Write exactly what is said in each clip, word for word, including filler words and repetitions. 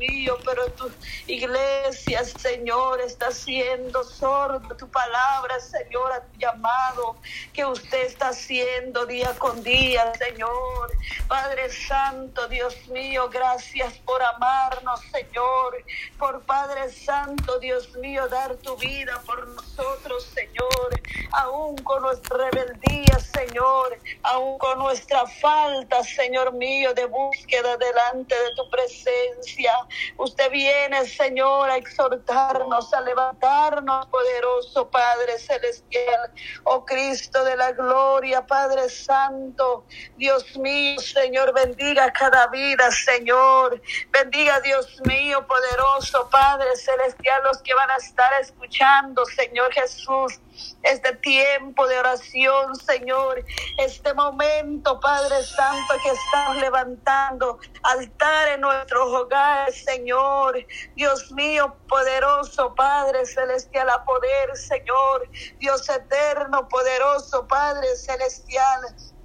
mío, pero tu iglesia, Señor, está siendo sorda tu palabra, Señor, a tu llamado que usted está haciendo día con día, Señor. Padre Santo, Dios mío, gracias por amarnos, Señor, por Padre Santo, Dios mío, dar tu vida por nosotros, Señor, aún con nuestra rebeldía, Señor, aún con nuestra falta, Señor mío, de búsqueda delante de tu presencia. Usted viene, Señor, a exhortarnos, a levantarnos, poderoso Padre Celestial, oh Cristo de la gloria, Padre Santo, Dios mío, Señor, bendiga cada vida, Señor, bendiga, Dios mío, poderoso Padre Celestial, los que van a estar escuchando, Señor Jesús, este tiempo de oración, Señor, este momento, Padre Santo, que estamos levantando altar en nuestros hogares, Señor, Dios mío, poderoso Padre Celestial, a poder, Señor, Dios eterno, poderoso Padre Celestial,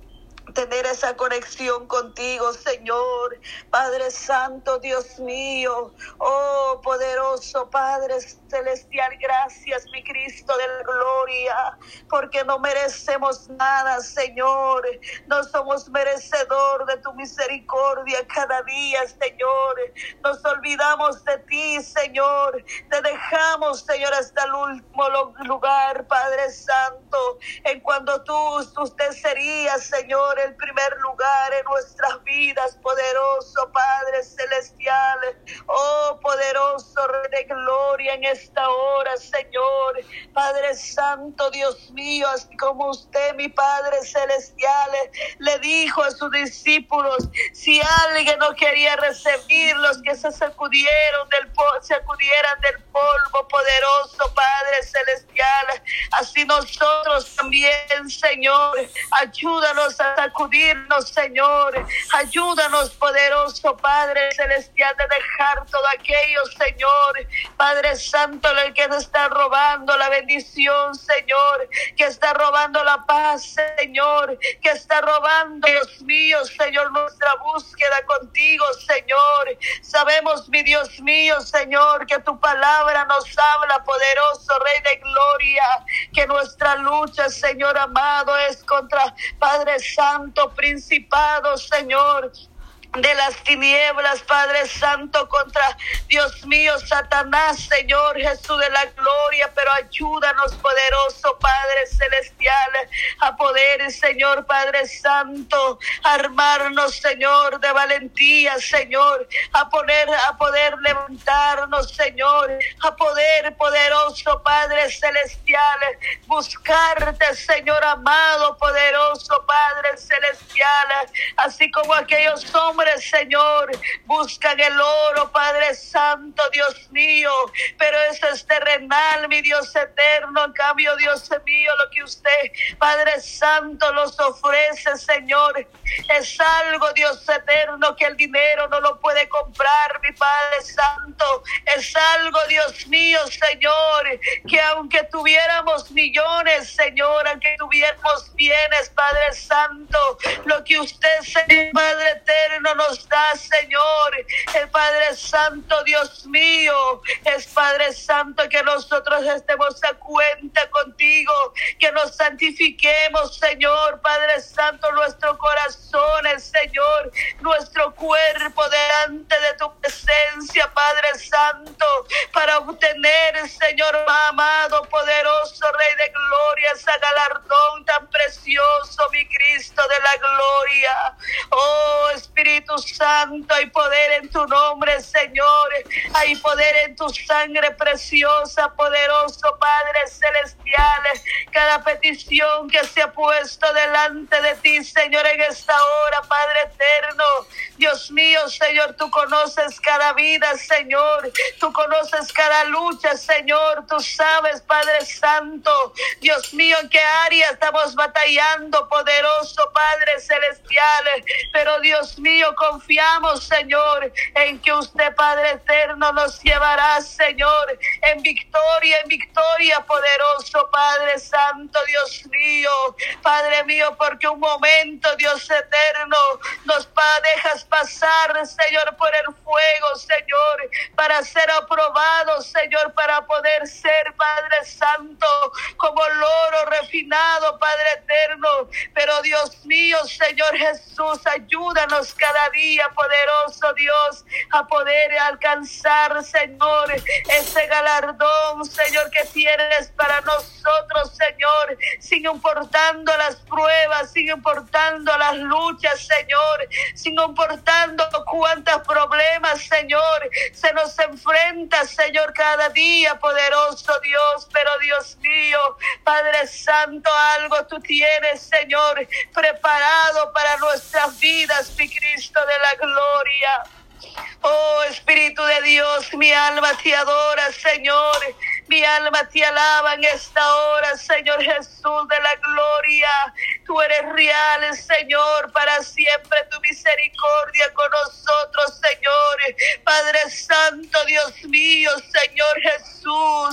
tener esa conexión contigo, Señor, Padre Santo, Dios mío, oh poderoso Padre Celestial, gracias, mi Cristo de la gloria, porque no merecemos nada, Señor, no somos merecedor de tu misericordia cada día, Señor, nos olvidamos de ti, Señor, te dejamos, Señor, hasta el último lugar, Padre Santo, en cuando tú, usted sería, Señor, el primer lugar en nuestras vidas, poderoso Padre Celestial, oh poderoso Rey de gloria, en esta hora, Señor, Padre Santo, Dios mío, así como usted, mi Padre Celestial, le dijo a sus discípulos, si alguien no quería recibirlos, que se sacudieron del po- sacudieran del polvo, poderoso Padre Celestial, así nosotros también, Señor, ayúdanos a sacudirnos, Señor, ayúdanos, poderoso Padre Celestial, de dejar todo aquello, Señor, Padre Santo, el que nos está robando la bendición, Señor, que está robando la paz, Señor, que está robando, Dios mío, Señor, nuestra búsqueda contigo, Señor. Sabemos, mi Dios mío, Señor, que tu palabra nos habla, poderoso Rey de gloria, que nuestra lucha, Señor amado, es contra, Padre Santo, principados, Señor, de las tinieblas, Padre Santo, contra, Dios mío, Satanás, Señor Jesús de la gloria, pero ayúdanos, poderoso Padre Celestial, a poder, Señor Padre Santo, armarnos, Señor, de valentía, Señor, a poner, a poder levantarnos, Señor, a poder, poderoso Padre Celestial, buscarte, Señor amado, poderoso Padre Celestial, así como aquellos hombres, Señor, buscan el oro, Padre Santo, Dios mío, pero eso es terrenal, mi Dios eterno. En cambio, Dios mío, lo que usted, Padre Santo, nos ofrece, Señor, es algo, Dios eterno, que el dinero no lo puede comprar, mi Padre Santo. Es algo, Dios mío, Señor, que aunque tuviéramos millones, Señor, aunque tuviéramos bienes, Padre Santo, lo que usted, Señor, Padre eterno, nos da, Señor, el Padre Santo, Dios mío, es, Padre Santo, que nosotros estemos a cuenta contigo, que nos santifiquemos, Señor, Padre Santo, nuestros corazones, Señor, nuestro cuerpo delante de tu presencia, Padre Santo, para obtener, Señor amado, poderoso Rey de gloria, ese galardón tan precioso, mi Cristo de la gloria. Oh Espíritu Santo, hay poder en tu nombre, Señor, hay poder en tu sangre preciosa, poderoso Padre Celestial. Cada petición que se ha puesto delante de ti, Señor, en esta hora, Padre eterno, Dios mío, Señor, tú conoces cada vida, Señor, tú conoces cada lucha, Señor, tú sabes, Padre Santo, Dios mío, en qué área estamos batallando, poderoso Padre Celestial, pero Dios mío, confiamos, Señor, en que usted, Padre eterno, nos llevará, Señor, en victoria, en victoria, poderoso Padre Santo, Dios mío, Padre mío, porque un momento, Dios eterno, nos pa- dejas pasar, Señor, por el fuego, Señor, para ser aprobados, Señor, para poder ser, Padre Santo, como oro refinado, Padre eterno. Pero Dios mío, Señor Jesús, ayúdanos cada día, poderoso Dios, a poder alcanzar, Señor, ese galardón, Señor, que tienes para nosotros, Señor, sin importando las pruebas, sin importando las luchas, Señor, sin importando cuántos problemas, Señor, se nos enfrenta, Señor, cada día, poderoso Dios. Pero Dios mío, Padre Santo, algo tú tienes, Señor, preparado para nuestras vidas, mi Cristo de la gloria. Oh, Espíritu de Dios, mi alma te adora, Señor. Mi alma te alaba en esta hora, Señor Jesús de la gloria. Tú eres real, Señor, para siempre tu misericordia con nosotros, Señor. Padre Santo, Dios mío, Señor Jesús.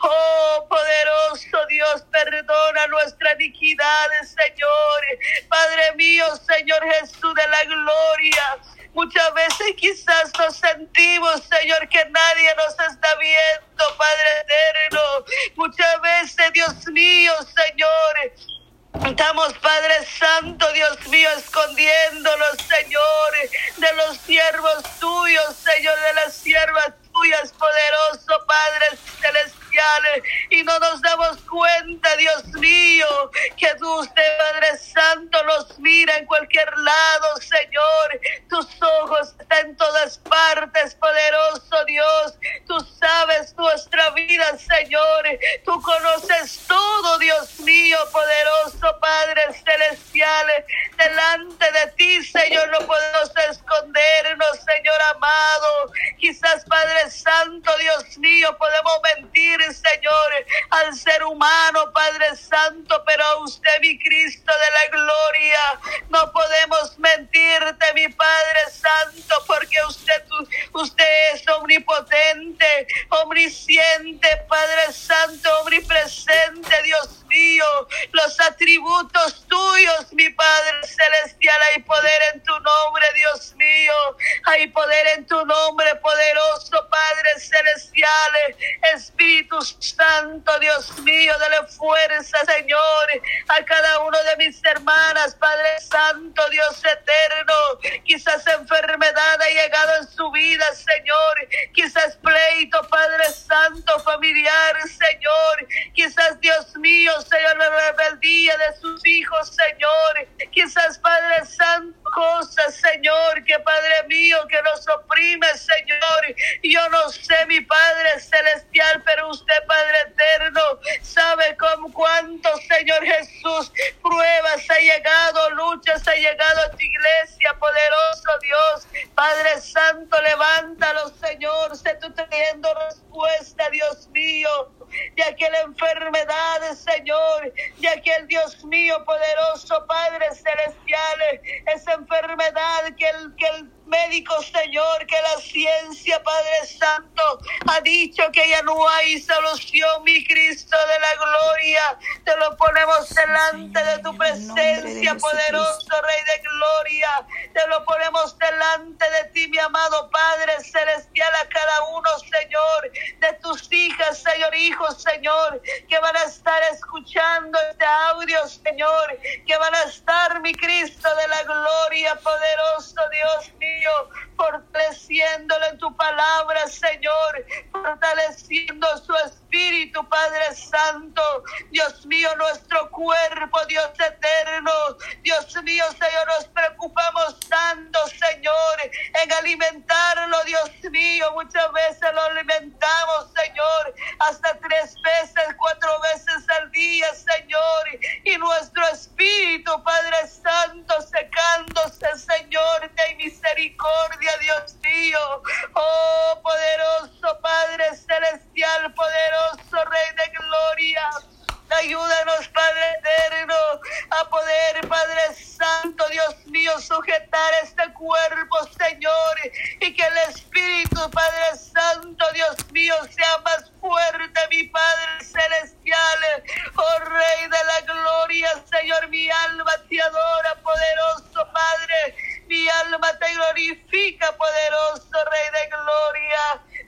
Oh, poderoso Dios, perdona nuestras iniquidades, Señor. Padre mío, Señor Jesús de la gloria. Muchas veces quizás nos sentimos, Señor, que nadie nos está viendo, Padre eterno. Muchas veces, Dios mío, Señor, estamos, Padre Santo, Dios mío, escondiéndonos, Señor, de los siervos tuyos, Señor, de las siervas tuyas, poderoso Padre celestial, y no nos damos cuenta, Dios mío, que tú, usted, Padre Santo, nos mira en cualquier lado, Señor. Tus ojos están en todas partes, poderoso Dios. Tú sabes nuestra vida, Señor. Tú conoces todo, Dios mío, poderoso Padre celestial. Delante de ti, Señor, no podemos escondernos, Señor amado. Quizás, Padre Santo, Dios mío, podemos mentir, Señor, al ser humano, Padre Santo, pero a usted, mi Cristo de la gloria, no podemos mentirte, mi Padre Santo, porque usted, usted es omnipotente, omnisciente, Padre Santo, omnipresente, Dios mío. Los atributos tuyos, mi Padre celestial, hay poder en tu nombre, Dios mío. Hay poder en tu nombre, poderoso Padre celestial. Espíritu Santo, Dios mío, dale fuerza, Señor, a cada uno de mis hermanas, Padre Santo, Dios eterno. Quizás enfermedad ha llegado en su vida, Señor. Quizás pleito, Padre Santo, familiar, Señor. Quizás, Dios mío, Señor, la rebeldía de sus hijos, Señor. Quizás, Padre Santo, cosas, Señor, que Padre mío, que nos oprime, Señor. Yo no sé, mi Padre celestial, pero usted, Padre eterno, sabe con cuánto, Señor Jesús, pruebas ha llegado, luchas ha llegado a tu iglesia, poderoso Dios. Padre Santo, levántalo, Señor, sé tú teniendo respuesta, Dios mío, de aquella enfermedad, Señor, de aquel, Dios mío, poderoso Padre celestial, esa enfermedad que el, que el médico, Señor, que la ciencia, Padre Santo, ha dicho que ya no hay solución, mi Cristo de la gloria. Te lo ponemos delante de tu presencia, poderoso Rey de gloria. Te lo ponemos delante de ti, mi amado Padre celestial, a cada uno, Señor, de tus hijas, Señor, hijos, Señor, que van a estar escuchando este audio, Señor, que van a estar, mi Cristo de la gloria, poderoso Dios mío, fortaleciéndolo en tu palabra, Señor, fortaleciendo su espíritu, Padre Santo. Dios mío, nuestro cuerpo, Dios eterno, Dios mío, Señor, nos preocupamos tanto, Señor, en alimentarlo, Dios mío. Muchas veces lo alimentamos, Señor, hasta tres veces, cuatro veces al día, Señor, y nuestro espíritu, Padre Santo, secándose, Señor, ten misericordia, Dios mío. Oh, poderoso Padre celestial, poderoso Rey de gloria, ayúdanos, Padre eterno, a poder, Padre Santo, Dios mío, sujetar este cuerpo, Señor, y que el Espíritu, Padre Santo, Dios mío, sea más fuerte, mi Padre celestial. Oh, Rey de la gloria, Señor, mi alma te adora, poderoso Padre. Mi alma te glorifica, poderoso Rey de gloria.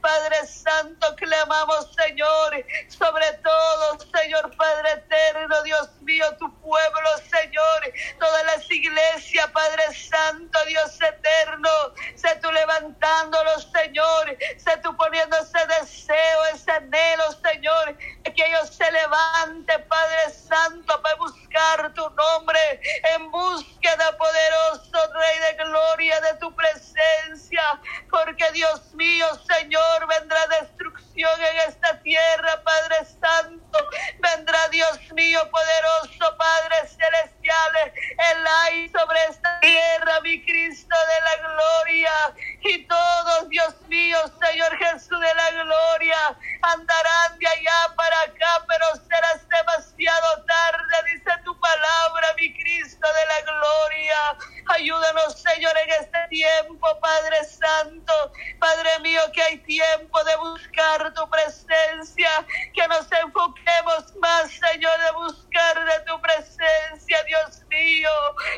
Padre Santo, clamamos, Señor, sobre todo, Señor Padre eterno, Dios mío, tu pueblo, Señor, todas las iglesias, Padre Santo, Dios eterno, sé tú levantándolos, Señor, sé tú poniendo ese deseo, ese anhelo, Señor, que ellos se levanten, Padre Santo, para buscar tu nombre, en búsqueda, poderoso Rey de gloria, de tu presencia, porque Dios mío, Señor, vendrá destrucción en esta tierra, Padre Santo, vendrá, Dios mío, poderoso Padre celestial, el ay sobre esta tierra, mi Cristo de la gloria, y todos, Dios mío, Señor Jesús de la gloria, andarán de allá para acá, pero serás demasiado tarde, dice tu palabra, mi Cristo de la gloria. Ayúdanos, Señor, en este tiempo, Padre Santo, Padre mío, que hay tiempo de buscar tu presencia, que nos enfoquemos más, Señor, de buscar de tu presencia, Dios mío.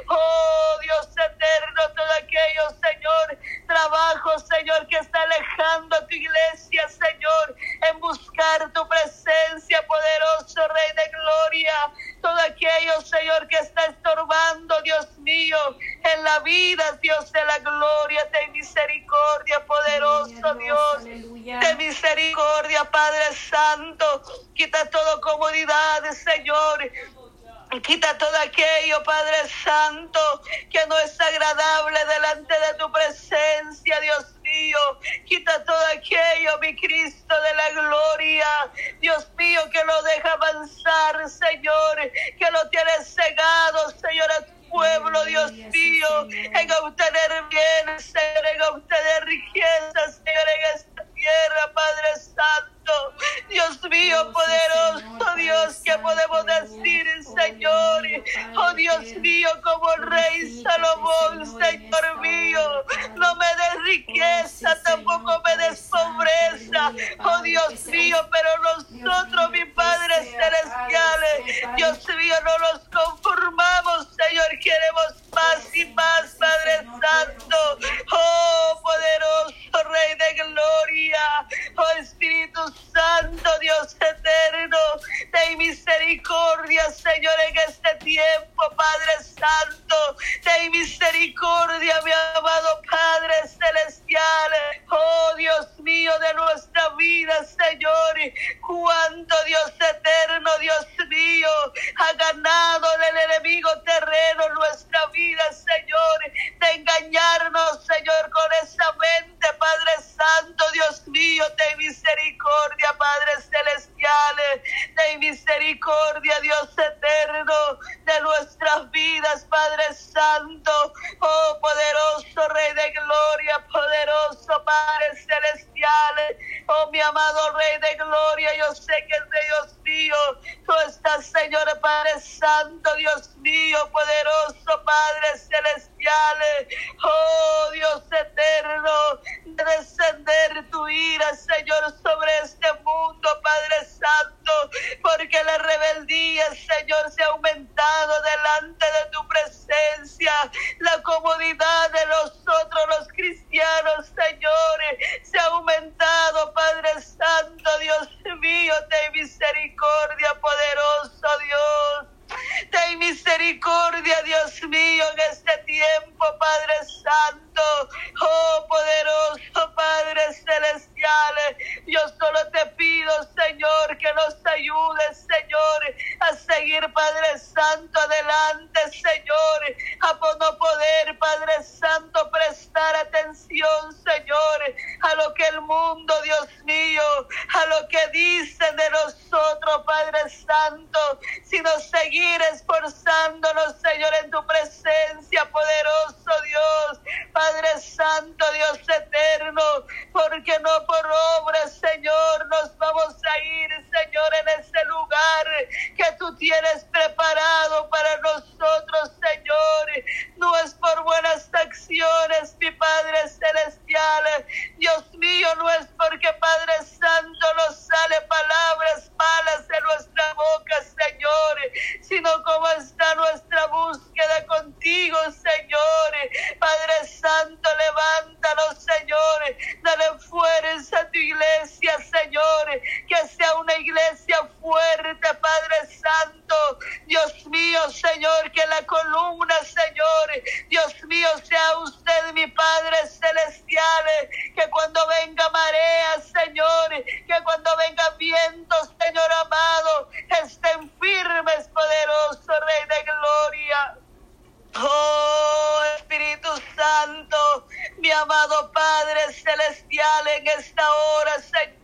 Oh, Dios eterno, todo aquello, Señor, trabajo, Señor, que está alejando a tu iglesia, Señor, en buscar tu presencia, poderoso Rey de gloria, todo aquello, Señor, que está estorbando, Dios mío, en la vida, Dios de la gloria, ten misericordia, poderoso Dios, ten misericordia, Padre Santo, quita toda comodidad, Señor, quita todo aquello, Padre Santo, que no es agradable delante de tu presencia, Dios mío. Quita todo aquello, mi Cristo de la gloria, Dios mío, que lo deja avanzar, Señor, que lo tiene cegado, Señor, a tu pueblo, Dios mío, en obtener bienes, Señor, en obtener riquezas, Señor, en esta tierra, Padre Santo. Dios mío, poderoso Dios, que podemos decir, Señor, oh Dios mío, como el Rey Salomón, Señor mío, no me des riqueza, tampoco me des pobreza, oh Dios mío, pero nosotros, mi Padre Celestial, Dios mío, no nos conformamos, Señor, queremos más y más, Padre Santo, oh poderoso Rey de gloria, oh Espíritu Santo, Dios eterno, ten misericordia, Señor, en este tiempo, Padre Santo, ten misericordia, mi amado Padre Celestial, oh Dios mío, de nuestra vida, Señor, cuánto, Dios eterno, Dios mío, ha ganado el enemigo terreno en nuestra vida, Señor, de engañarnos, Señor, con esa mente, Padre Santo, Dios mío, ten misericordia, Padre Celestial, ten misericordia, Dios eterno, de nuestras vidas, Padre Santo, oh poderoso Rey de gloria, poderoso Padre Celestial, oh mi amado Rey de gloria, yo sé que es de Dios mío, tú estás, Señor, Padre Santo, Dios mío, poderoso Padre Celestial, oh Dios eterno, de descender tu ira, Señor, sobre este mundo, Padre Santo, porque la rebeldía, Señor, se ha aumentado delante de tu presencia, la comodidad de nosotros los cristianos, Señor, se ha aumentado, Padre Santo, Dios mío, ten misericordia, poderoso Dios. Ten misericordia, Dios mío, en este tiempo, Padre Santo, oh poderoso Padre Celestial, yo solo te pido, Señor, que nos ayudes, Señor, a seguir, Padre Santo, adelante, Señor, a no poder, Padre Santo, prestar atención, Señor, a lo que el mundo, Dios mío, a lo que dicen de nosotros, Padre Santo, sino seguir esforzándonos, Señor, en tu presencia, poderoso Dios, Padre Santo, Dios eterno, porque no por obras, Señor, nos vamos a ir, Señor, en ese lugar que tú tienes preparado para nosotros, Señor, no es por buenas acciones, mi Padre Celestial, Dios mío, no es porque, Padre Santo, nos sale palabras malas de nuestra boca, Señor, sino como está nuestra búsqueda contigo, Señor. Padre Santo, levántanos, Señor, dale fuerza a tu iglesia. esta hora, Señor.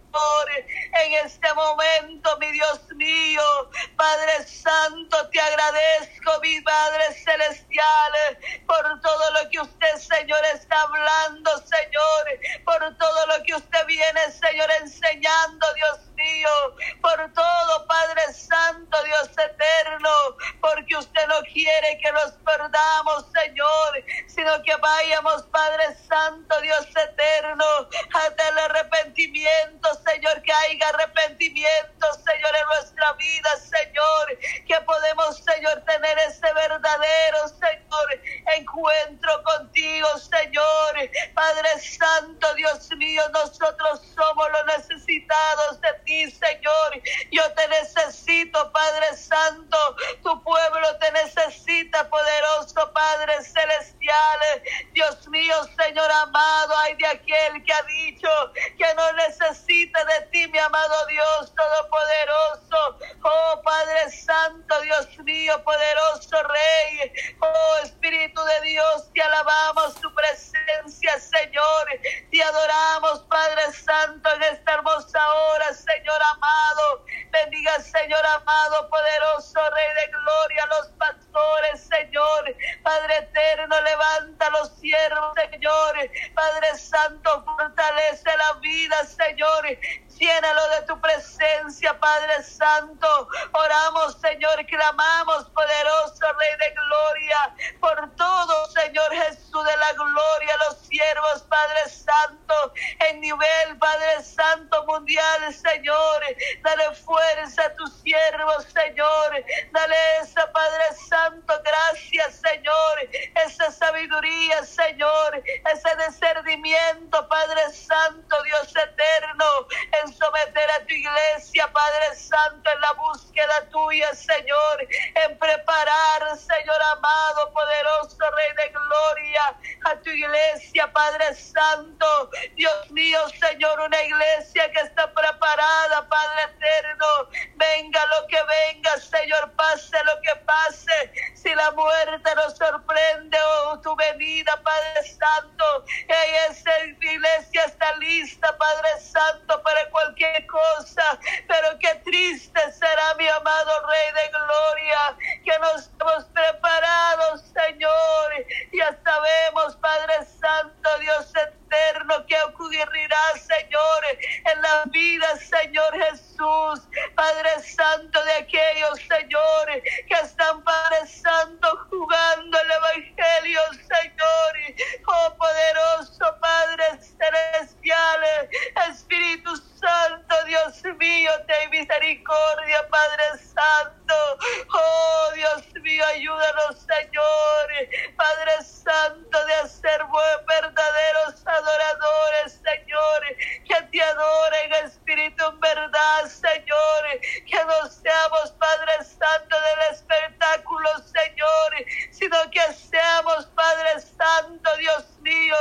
En este momento, mi Dios mío, Padre Santo, te agradezco, mi Padre Celestial, por todo lo que usted, Señor, está hablando, Señor, por todo lo que usted viene, Señor, enseñando, Dios mío, por todo, Padre Santo, Dios eterno, porque usted no quiere que nos perdamos, Señor, sino que vayamos, Padre Santo, Dios eterno, hasta el arrepentimiento, Señor, que haya arrepentimiento, Señor, en nuestra vida, Señor, que podemos, Señor, tener ese verdadero, Señor, encuentro contigo, Señor. Padre Santo, Dios mío, nosotros somos los necesitados de ti, Señor. Yo te necesito, Padre Santo, tu pueblo te necesita, poderoso Padre Celestial. Dios mío, Señor amado, hay de aquel que ha dicho que no necesita de ti, mi amado Dios Todopoderoso. Oh Padre Santo, Dios mío, poderoso Rey. Oh Espíritu de Dios, te alabamos tu presencia, Señor. Te adoramos, Padre Santo, en esta hermosa hora, Señor amado. Bendiga, Señor amado, poderoso Rey de gloria, los pastores, Señor. Padre eterno, levanta los siervos, Señor. Padre Santo, fortalece la vida, Señor. Llénalo de tu presencia, Padre Santo. Oramos, Señor, clamamos, poderoso Rey de gloria, por todo, Señor Jesús de la gloria, los siervos, Padre Santo, en nivel, Padre Santo, mundial, Señor. Dale fuerza a tus siervos, Señor. Dale esa, Padre Santo, gracias, Señor. Esa sabiduría, Señor. Ese discernimiento, Padre Santo, Dios eterno, en someter a tu iglesia, Padre Santo, en la búsqueda tuya, Señor, en preparar, Señor amado, poderoso Rey de gloria, a tu iglesia, Padre Santo. Dios mío, Señor, una iglesia que está preparada, Padre eterno. Venga lo que venga, Señor, pase lo que pase. Si la muerte nos sorprende o tu venida, Padre Santo, esa iglesia está lista, Padre Santo, para cualquier cosa. Pero qué triste será, mi amado Rey de gloria, que nos hemos preparado, Señor. Ya sabemos, Padre Santo, Dios eterno, que ocurrirá, Señor, en la vida, Señor Jesús, Padre Santo, de aquellos, Señor, que están, Padre Santo, jugando el Evangelio, Señor. Oh poderoso Padre Celestial, Espíritu Santo, Dios mío, ten misericordia, Padre Santo. Oh Dios mío, ayúdanos, Señor, Padre Santo, de hacer buen, verdaderos adoradores, Señor, que te adoren, Espíritu, en verdad, Señor, que no seamos, Padre Santo, del espectáculo, Señor, sino que seamos, Padre Santo, Dios mío,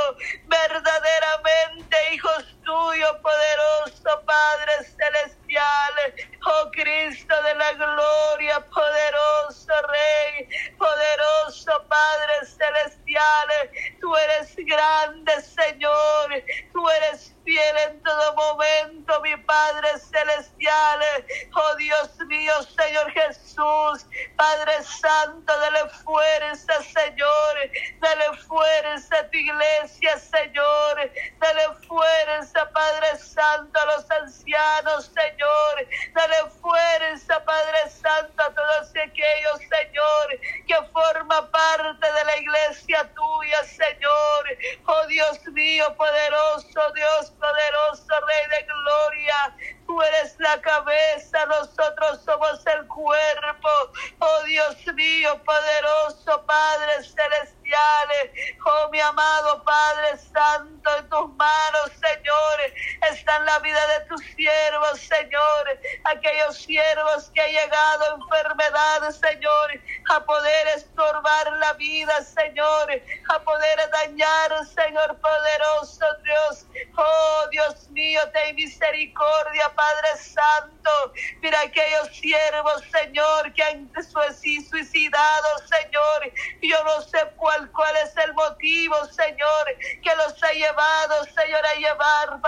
verdaderamente hijos tuyos, poderoso Padre Celestial. Oh Cristo de la gloria, poderoso Rey, poderoso Padre Celestial, tú eres grande, Señor, tú eres fiel en todo momento, mi Padre Celestial. Oh Dios mío, Señor Jesús, Padre Santo, dale fuerza, Señor, dale fuerza a tu iglesia, Señor, dale fuerza, Padre Santo, a los ancianos, Señor, dale fuerza, Padre Santo, a todos aquellos, Señor, que forman parte de la iglesia tuya, Señor. Oh Dios mío, poderoso Dios, poderoso Rey de gloria, tú eres la cabeza, nosotros somos el cuerpo. Oh Dios mío, poderoso Padre Celestial, oh mi amado Padre Santo, en tus manos, Señor, está la vida de tus siervos, Señor, aquellos siervos que han llegado a enfermedad, Señor, a poder estorbar la vida, Señor, a poder dañar, Señor poderoso Dios. Oh Dios mío, ten misericordia, Padre Santo. Mira aquellos siervos, Señor, que han suicidado, Señor. Yo no sé cuál, cuál es el motivo, Señor, que los ha llevado, Señor, a llevar, Padre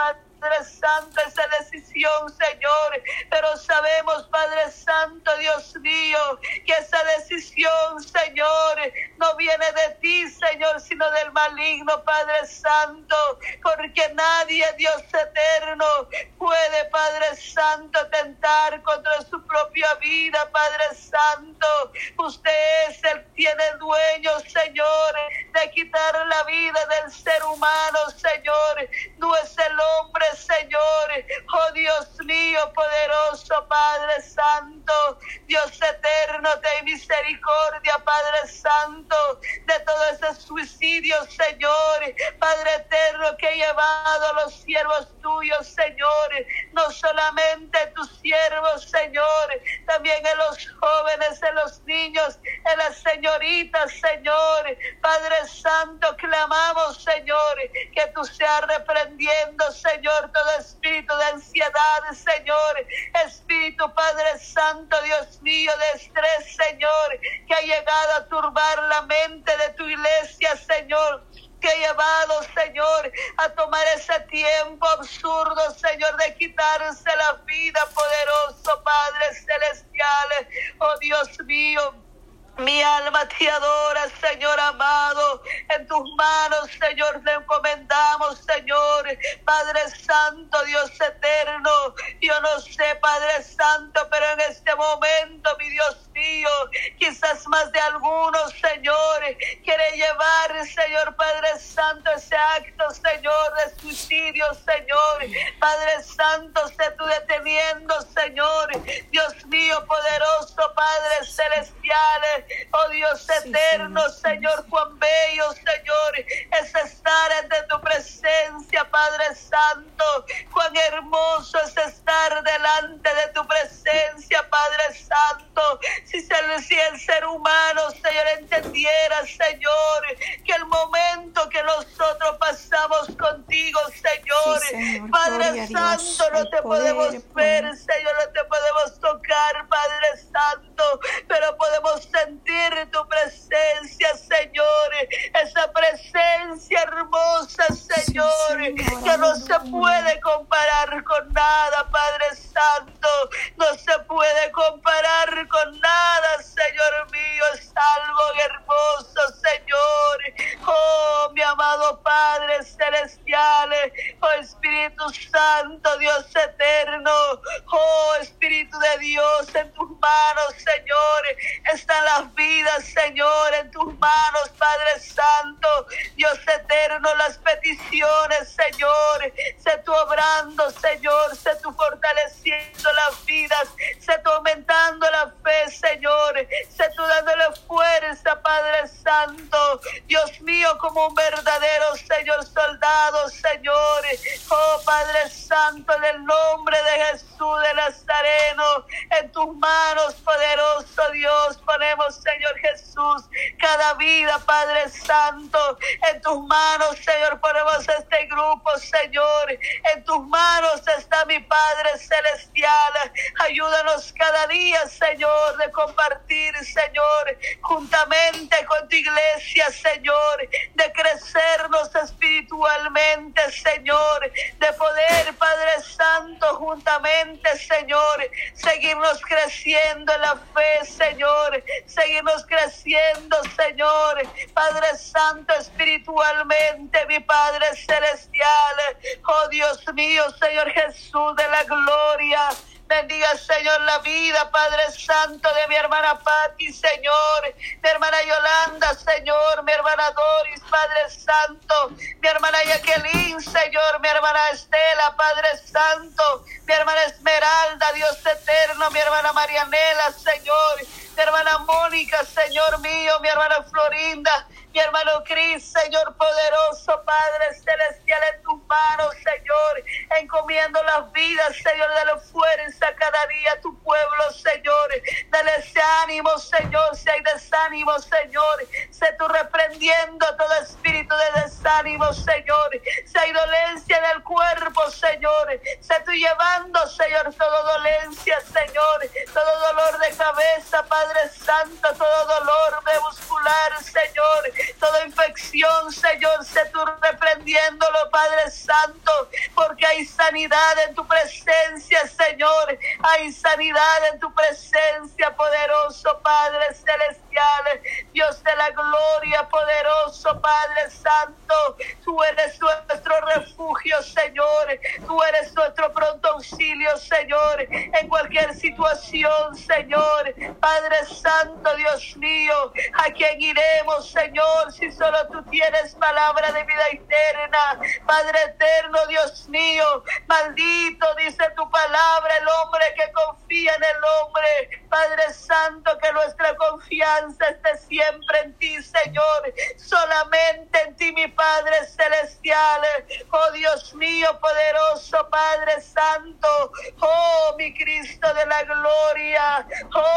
Padre Santo, esa decisión, Señor, pero sabemos, Padre Santo, Dios mío, que esa decisión, Señor, no viene de ti, Señor, sino del maligno, Padre Santo, porque nadie, Dios eterno, puede, Padre Santo, tentar contra su propia vida, Padre Santo. Usted es el tiene dueño, Señor, de quitar la vida del ser humano, Señor. No es el hombre, Señor. Oh Dios mío, poderoso Padre Santo, Dios eterno, ten misericordia, Padre Santo, de todos esos suicidios, Señor. Padre eterno, que he llevado a los siervos tuyos, Señor, no solamente tus siervos, Señor, también en los jóvenes, en los niños, en las señoritas, Señor. Padre Santo, clamamos, Señor, que tú seas reprendiendo, Señor, todo espíritu de ansiedad, Señor, espíritu, Padre Santo, Dios mío, de estrés, Señor, que ha llegado a turbar la mente de tu iglesia, Señor, que ha llevado, Señor, a tomar ese tiempo absurdo, Señor, de quitarse la vida, poderoso Padre Celestial. Oh Dios mío, mi alma te adora, Señor amado. En tus manos, Señor, te encomendamos, Señor. Padre Santo, Dios eterno. Yo no sé, Padre Santo, pero en este momento, mi Dios mío, quizás más de algunos, Señor, quiere llevar, Señor, Padre Santo, ese acto, Señor, de suicidio, Señor. Padre Santo, sé tú deteniendo, Señor. Dios mío, poderoso Padre Celestial. Oh Dios sí, eterno, Señor, Señor, cuán bello, Señor, es estar ante tu presencia, Padre Santo. Cuán hermoso es estar delante de tu presencia, Padre Santo. Si, se, si el ser humano, Señor, entendiera, Señor, que el momento que nosotros pasamos contigo, Señor, sí, Señor, Padre Santo, no te podemos ver, Señor, no te podemos tocar, Padre Santo, pero podemos sentir tu presencia, Señor, esa presencia hermosa, Señor, sí, Señor, que no se puede comparar con nada, Padre Santo, no se puede comparar con nada, Señor mío, es algo hermoso, Señor. Oh, mi amado Padre Celestial, oh Espíritu Santo, Dios eterno, oh Espíritu de Dios, en tus manos, Señor, están las vidas, Señor, en tus manos, Padre Santo, Dios eterno, las peticiones, Señor, sé tú obrando, Señor, sé tú fortaleciendo las vidas, sé tú aumentando la fe, Señor, sé tú dándole fuerza, Padre Santo, Dios mío, como un verdadero, Señor, soldado, Señor, oh Padre Santo, en el nombre de Jesús de Nazareno, en tus manos, poderoso Dios, ponemos, Señor Jesús, cada vida, Padre Santo, en tus manos, Señor, ponemos este grupo, Señor, en tus manos está mi Padre Celestial, ayúdanos cada día, Señor, de compartir, Señor, juntamente con tu iglesia, Señor, de crecernos espiritualmente, Señor, de poder, Padre Santo, juntamente, Señor, seguirnos creciendo en la fe, Señor, seguirnos creciendo, Señor, Padre Santo, espiritualmente, mi Padre Celestial. Oh Dios mío, Señor Jesús de la gloria, bendiga, Señor, la vida, Padre Santo, de mi hermana Patti, Señor, mi hermana Yolanda, Señor, mi hermana Doris, Padre Santo, mi hermana Jacqueline, Señor, mi hermana Estela, Padre Santo, mi hermana Esmeralda, Dios eterno, mi hermana Marianela, Señor, mi hermana Mónica, Señor mío, mi hermana Florinda, mi hermano Cris, Señor poderoso, Padre Celestial, en tus manos, Señor, encomiendo las vidas vida, Señor, dale fuerza cada día a tu pueblo, Señor. Dale ese ánimo, Señor, si hay desánimo, Señor. Sé tú reprendiendo todo espíritu de desánimo, Señor. Si hay dolencia en el cuerpo, Señor. Sé tú llevando, Señor, toda dolencia, Señor. Todo dolor de cabeza, Padre Santo, todo dolor de muscular, Señor. Toda infección, Señor, sé tú reprendiéndolo, Padre Santo, porque hay sanidad en tu presencia, Señor. Hay sanidad en tu presencia, poderoso Padre Celestial, Dios de la gloria, poderoso Padre Santo. Tú eres nuestro refugio, Señor. Tú eres nuestro pronto auxilio, Señor, en cualquier situación, Señor. Padre Santo, Dios mío, ¿a quién iremos, Señor, si solo tú tienes palabra de vida eterna? Padre eterno, Dios mío, maldito dice tu palabra el hombre que confía en el hombre. Padre Santo, que nuestra confianza esté siempre en ti, Señor, solamente en ti, mi Padre Celestial. Oh Dios mío, poderoso Padre Santo, oh mi Cristo de la gloria,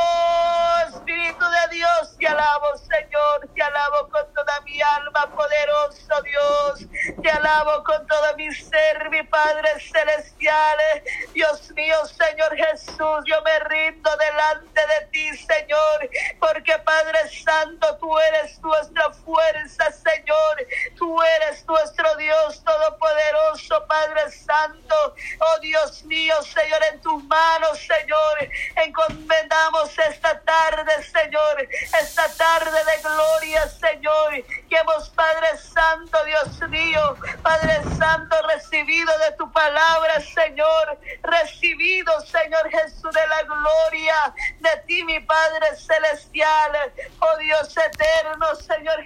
oh Espíritu de Dios, te alabo, Señor, te alabo con toda mi alma, poderoso Dios, te alabo con todo mi ser, mi Padre Celestial. Dios mío, Señor Jesús, yo me rindo delante de ti, Señor, porque Padre Santo, tú eres nuestra fuerza, Señor, tú eres nuestro Dios todopoderoso, Padre Santo. Oh Dios mío, Señor, en tus manos, Señor, encomendamos esta tarde, Señor, esta tarde de gloria, Señor, que hemos, Padre Santo, Dios mío, Padre Santo, recibido de tu palabra, Señor, recibido, Señor Jesús, de la gloria de ti, mi Padre Celestial. Oh Dios eterno, Señor